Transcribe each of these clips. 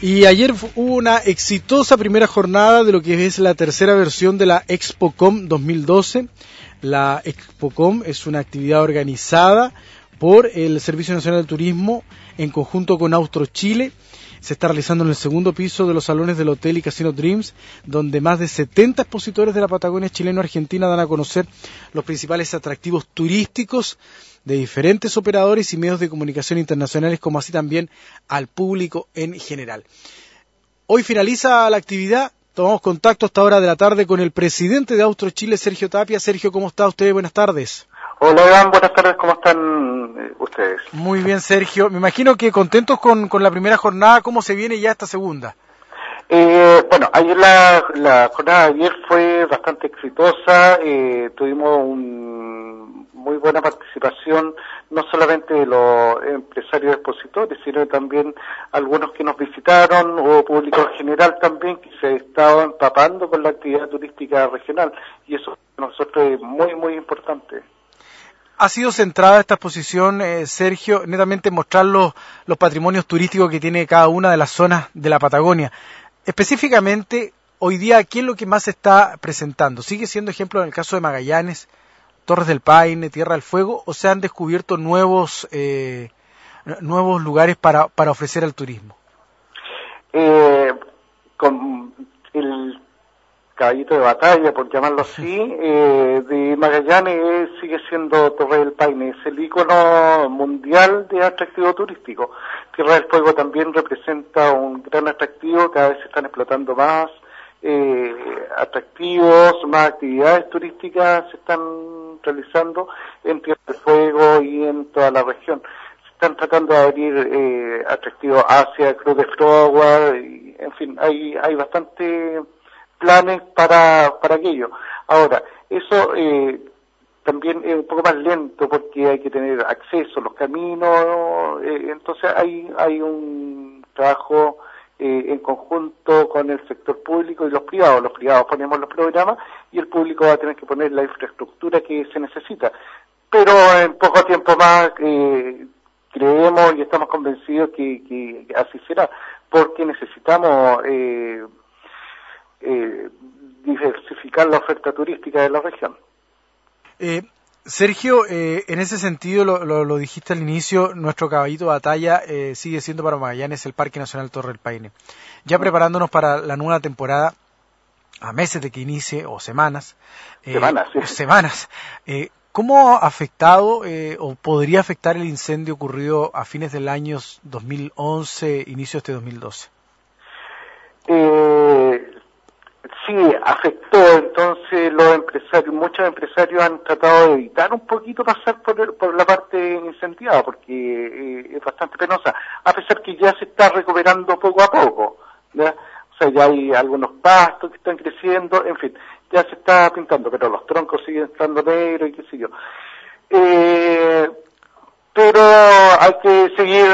Y ayer hubo una exitosa primera jornada de lo que es la tercera versión de la ExpoCom 2012. La ExpoCom es una actividad organizada por el Servicio Nacional del Turismo en conjunto con Austro Chile. Se está realizando en el segundo piso de los salones del Hotel y Casino Dreams, donde más de 70 expositores de la Patagonia chileno-argentina dan a conocer los principales atractivos turísticos de diferentes operadores y medios de comunicación internacionales, como así también al público en general. Hoy finaliza la actividad. Tomamos contacto a esta hora de la tarde con el presidente de Austro Chile, Sergio Tapia. Sergio, ¿cómo está usted? Buenas tardes. Hola, Iván, buenas tardes, ¿cómo están ustedes? Muy bien, Sergio. Me imagino que contentos con la primera jornada. ¿Cómo se viene ya esta segunda? Bueno, ayer la jornada de ayer fue bastante exitosa. Tuvimos muy buena participación, no solamente de los empresarios expositores, sino también algunos que nos visitaron, o público en general también, que se estaba empapando con la actividad turística regional, y eso para nosotros es muy, muy importante. Ha sido centrada esta exposición, Sergio, netamente en mostrar los patrimonios turísticos que tiene cada una de las zonas de la Patagonia. Específicamente, hoy día, ¿qué es lo que más se está presentando? ¿Sigue siendo ejemplo en el caso de Magallanes, Torres del Paine, Tierra del Fuego, o se han descubierto nuevos lugares para ofrecer al turismo? Con el caballito de batalla, por llamarlo así, de Magallanes sigue siendo Torre del Paine, es el ícono mundial de atractivo turístico. Tierra del Fuego también representa un gran atractivo, cada vez se están explotando más atractivos, más actividades turísticas se están realizando en Tierra del Fuego y en toda la región. Se están tratando de abrir atractivos hacia Cruz de Frogua, y, en fin, hay bastante planes para aquello. Ahora, eso también es un poco más lento porque hay que tener acceso a los caminos, entonces hay un trabajo en conjunto con el sector público y los privados. Los privados ponemos los programas y el público va a tener que poner la infraestructura que se necesita. Pero en poco tiempo más creemos y estamos convencidos que así será, porque necesitamos diversificar la oferta turística de la región. Sergio, en ese sentido, lo dijiste al inicio, nuestro caballito de batalla sigue siendo para Magallanes el Parque Nacional Torre del Paine. Ya preparándonos para la nueva temporada, a meses de que inicie, o semanas. Semanas. ¿Cómo ha afectado o podría afectar el incendio ocurrido a fines del año 2011, inicio de este 2012? Sí, afectó. Entonces muchos empresarios han tratado de evitar un poquito pasar por la parte incendiada, porque es bastante penosa, a pesar que ya se está recuperando poco a poco, ¿ya? O sea, ya hay algunos pastos que están creciendo, en fin, ya se está pintando, pero los troncos siguen estando negros y qué sé yo. Pero hay que seguir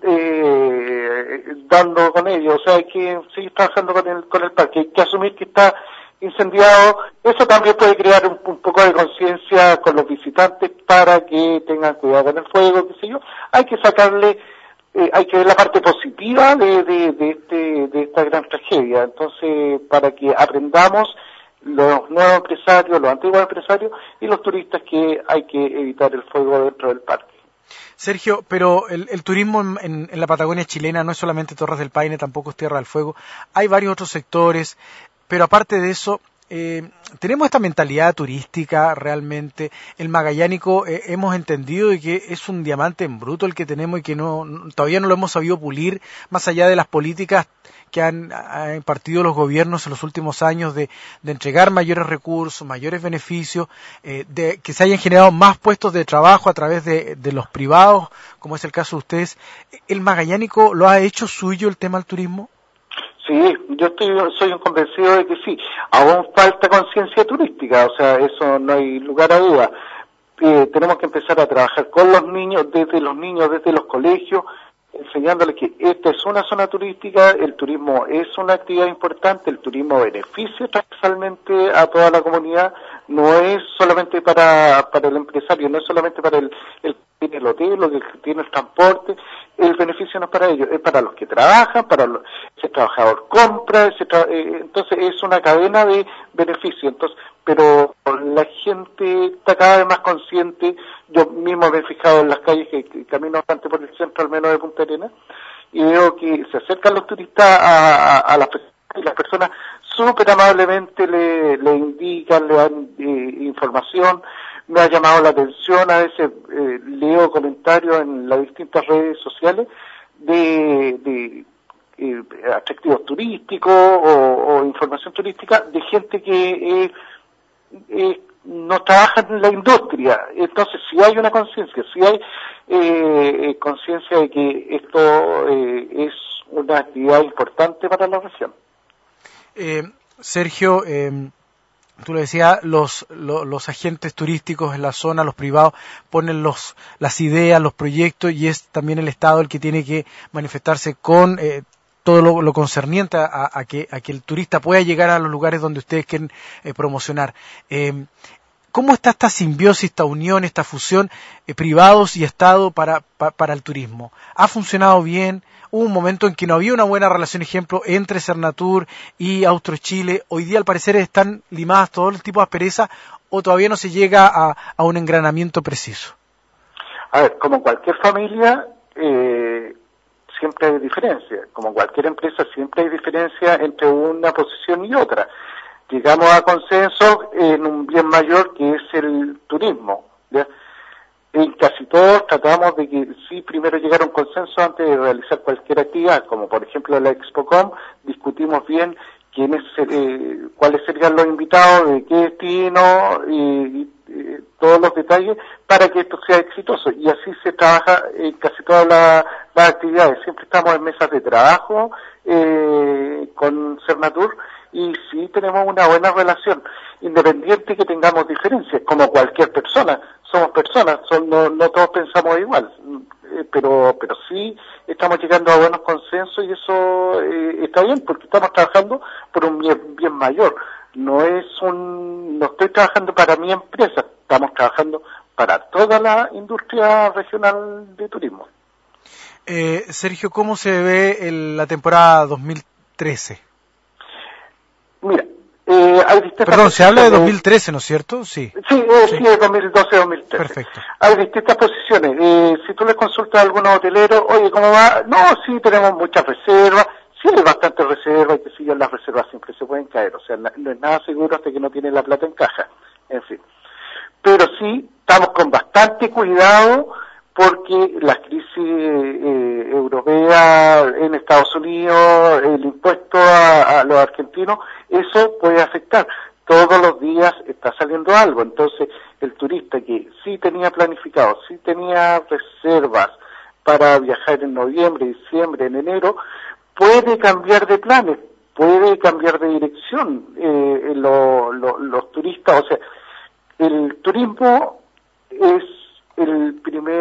dando con ello, o sea, hay que seguir trabajando con el parque, hay que asumir que está incendiado. Eso también puede crear un poco de conciencia con los visitantes para que tengan cuidado con el fuego, qué sé yo. Hay que sacarle, hay que ver la parte positiva de esta gran tragedia, entonces para que aprendamos los nuevos empresarios, los antiguos empresarios y los turistas que hay que evitar el fuego dentro del parque. Sergio, pero el turismo en la Patagonia chilena no es solamente Torres del Paine, tampoco es Tierra del Fuego. Hay varios otros sectores, pero aparte de eso, tenemos esta mentalidad turística realmente. El magallánico hemos entendido de que es un diamante en bruto el que tenemos y que todavía no lo hemos sabido pulir, más allá de las políticas que han impartido los gobiernos en los últimos años de entregar mayores recursos, mayores beneficios, de que se hayan generado más puestos de trabajo a través de los privados, como es el caso de ustedes. ¿El magallánico lo ha hecho suyo el tema del turismo? Sí, yo soy un convencido de que sí. Aún falta conciencia turística, o sea, eso no hay lugar a duda. Tenemos que empezar a trabajar con los niños, desde los colegios, enseñándoles que esta es una zona turística, el turismo es una actividad importante, el turismo beneficia transversalmente a toda la comunidad, No es solamente para el empresario, no es solamente para el que tiene el hotel o el que tiene el transporte. El beneficio no es para ellos, es para los que trabajan, ese trabajador compra, entonces es una cadena de beneficios. Entonces, pero la gente está cada vez más consciente. Yo mismo me he fijado en las calles que camino bastante por el centro, al menos de Punta Arenas, y veo que se acercan los turistas a las personas, y las personas súper amablemente le indican, le dan información. Me ha llamado la atención, a veces leo comentarios en las distintas redes sociales de atractivos turísticos o información turística de gente que no trabaja en la industria. Entonces, si hay una conciencia, si hay conciencia de que esto es una actividad importante para la región. Sergio, tú lo decías, los agentes turísticos en la zona, los privados, ponen las ideas, los proyectos, y es también el Estado el que tiene que manifestarse con todo lo concerniente a que el turista pueda llegar a los lugares donde ustedes quieren promocionar. ¿Cómo está esta simbiosis, esta unión, esta fusión privados y Estado para el turismo? ¿Ha funcionado bien? Hubo un momento en que no había una buena relación, ejemplo, entre Cernatur y Austrochile. Hoy día, al parecer, están limadas todo el tipo de asperezas, o todavía no se llega a un engranamiento preciso. A ver, como cualquier familia, siempre hay diferencia. Como cualquier empresa, siempre hay diferencia entre una posición y otra. Llegamos a consenso en un bien mayor que es el turismo, ¿ya? En casi todos tratamos de que sí primero llegar a un consenso antes de realizar cualquier actividad, como por ejemplo la ExpoCom. Discutimos bien cuáles serían los invitados, de qué destino y todos los detalles para que esto sea exitoso, y así se trabaja en casi todas las actividades. Siempre estamos en mesas de trabajo con Cernatur, y sí tenemos una buena relación, independiente que tengamos diferencias, como cualquier persona. Somos personas, no todos pensamos igual, pero sí estamos llegando a buenos consensos, y eso está bien, porque estamos trabajando por un bien mayor. No estoy trabajando para mi empresa, estamos trabajando para toda la industria regional de turismo. Sergio, ¿cómo se ve la temporada 2013? Mira, hay distintas... Perdón, se habla de 2013, ¿no es cierto? Sí. Sí, de 2012-2013. Perfecto. Hay distintas posiciones. Si tú le consultas a algunos hoteleros, oye, ¿cómo va? No, sí, tenemos muchas reservas. Sí, hay bastantes reservas, y que siguen las reservas siempre se pueden caer. O sea, no es nada seguro hasta que no tienen la plata en caja. En fin. Pero sí, estamos con bastante cuidado, porque la crisis europea en Estados Unidos, el impuesto a los argentinos, eso puede afectar. Todos los días está saliendo algo. Entonces, el turista que sí tenía planificado, sí tenía reservas para viajar en noviembre, diciembre, en enero, puede cambiar de planes, puede cambiar de dirección. Los turistas, o sea, el turismo es el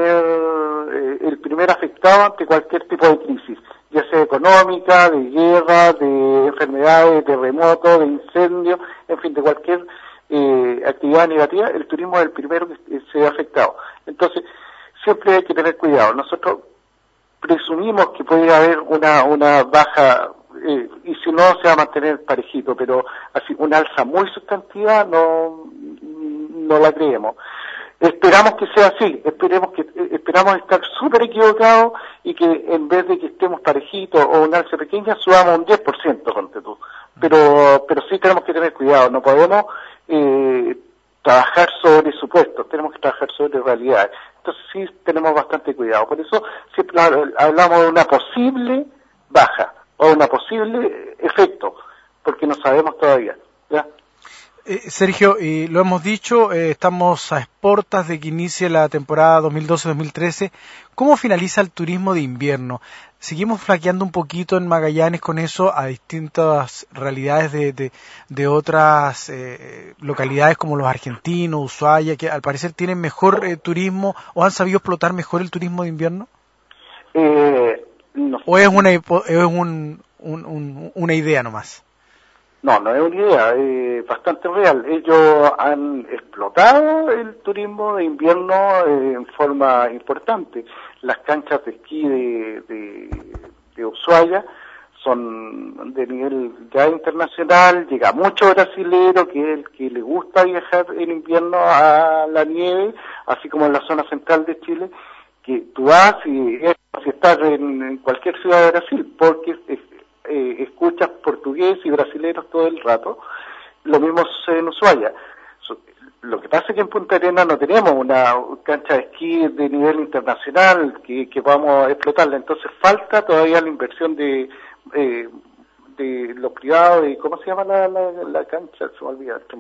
primer afectado ante cualquier tipo de crisis, ya sea económica, de guerra, de enfermedades, de terremotos, de incendios, en fin, de cualquier actividad negativa. El turismo es el primero que se ve afectado. Entonces, siempre hay que tener cuidado. Nosotros presumimos que puede haber una baja, y si no, se va a mantener parejito, pero así una alza muy sustantiva no la creemos. Esperamos que sea así, esperamos estar súper equivocados, y que en vez de que estemos parejitos o una alza pequeña, subamos un 10%, ponte tú. Pero sí tenemos que tener cuidado, no podemos trabajar sobre supuestos, tenemos que trabajar sobre realidades. Entonces sí tenemos bastante cuidado. Por eso siempre hablamos de una posible baja o una posible efecto, porque no sabemos todavía, ¿ya? Sergio, y lo hemos dicho, estamos a exportas de que inicie la temporada 2012-2013. ¿Cómo finaliza el turismo de invierno? Seguimos flaqueando un poquito en Magallanes con eso, a distintas realidades de otras localidades como los argentinos, Ushuaia, que al parecer tienen mejor turismo, o han sabido explotar mejor el turismo de invierno. No. ¿O es una idea nomás? No, no es una idea, es bastante real. Ellos han explotado el turismo de invierno en forma importante. Las canchas de esquí de Ushuaia son de nivel ya internacional, llega mucho brasilero que es el que le gusta viajar en invierno a la nieve, así como en la zona central de Chile, que tú vas y es como si estás en cualquier ciudad de Brasil, porque escuchas portugués y brasileros todo el rato. Lo mismo sucede en Ushuaia. Lo que pasa es que en Punta Arenas no tenemos una cancha de esquí de nivel internacional que vamos a explotarla, entonces falta todavía la inversión de los privados. Y ¿cómo se llama la cancha? Se me olvida, Tres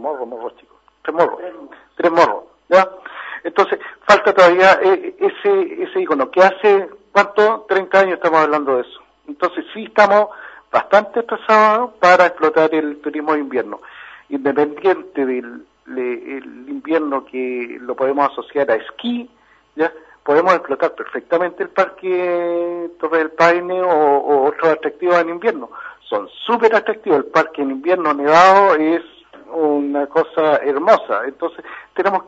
Morros, ¿ya? Entonces falta todavía ese icono que hace, ¿cuánto? 30 años estamos hablando de eso. Entonces sí estamos bastante atrasados para explotar el turismo de invierno, independiente del invierno que lo podemos asociar a esquí, ya podemos explotar perfectamente el Parque Torre del Paine o otros atractivos en invierno. Son súper atractivos. El parque en invierno nevado es una cosa hermosa. Entonces tenemos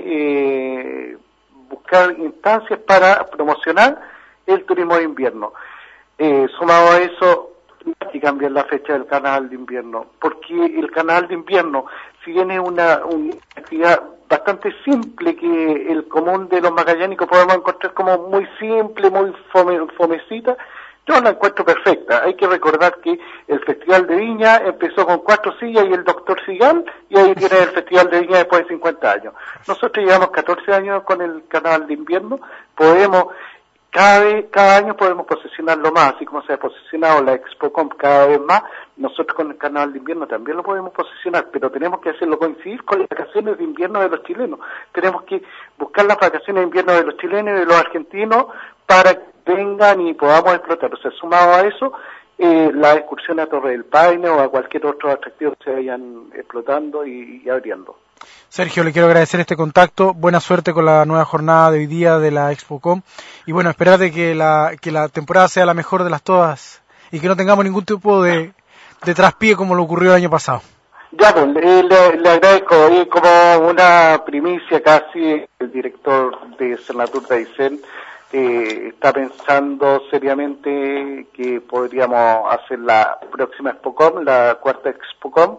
que buscar instancias para promocionar el turismo de invierno. Sumado a eso, hay que cambiar la fecha del carnaval de invierno, porque el carnaval de invierno, si bien es una actividad bastante simple que el común de los magallánicos podemos encontrar como muy simple, muy fomecita, yo la encuentro perfecta. Hay que recordar que el Festival de Viña empezó con 4 sillas y el Doctor Sigal, y ahí tiene el Festival de Viña después de 50 años. Nosotros llevamos 14 años con el carnaval de invierno, podemos cada año podemos posicionarlo más, así como se ha posicionado la ExpoCom cada vez más. Nosotros con el carnaval de invierno también lo podemos posicionar, pero tenemos que hacerlo coincidir con las vacaciones de invierno de los chilenos. Tenemos que buscar las vacaciones de invierno de los chilenos y de los argentinos para que vengan y podamos explotar. O sea, sumado a eso, la excursión a Torre del Paine o a cualquier otro atractivo que se vayan explotando y abriendo. Sergio, le quiero agradecer este contacto, buena suerte con la nueva jornada de hoy día de la ExpoCom, y bueno, esperar de que la temporada sea la mejor de las todas y que no tengamos ningún tipo de traspié como lo ocurrió el año pasado. Ya, pues, le agradezco, y como una primicia casi, el director de Cernatur de Aysén está pensando seriamente que podríamos hacer la próxima ExpoCom, la cuarta ExpoCom,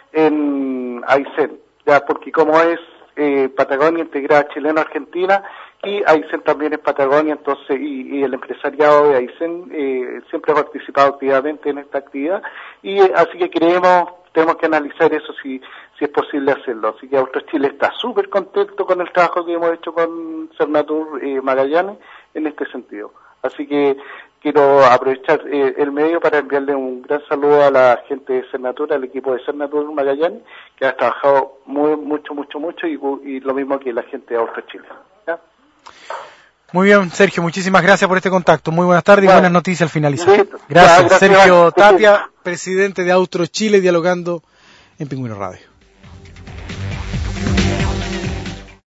en Aysén. Ya, porque como es Patagonia integrada chileno-argentina, y Aysén también es Patagonia, entonces y el empresariado de Aysén siempre ha participado activamente en esta actividad, y así que tenemos que analizar eso si es posible hacerlo. Así que AutoChile está súper contento con el trabajo que hemos hecho con Cernatur Magallanes en este sentido. Así que quiero aprovechar el medio para enviarle un gran saludo a la gente de Cernatur, al equipo de Cernatur Magallanes, que ha trabajado mucho, y lo mismo que la gente de AutoChile. ¿Ya? Muy bien, Sergio, muchísimas gracias por este contacto. Muy buenas tardes y buenas noticias al finalizar. Gracias, Sergio Tapia, presidente de AutoChile, dialogando en Pingüino Radio.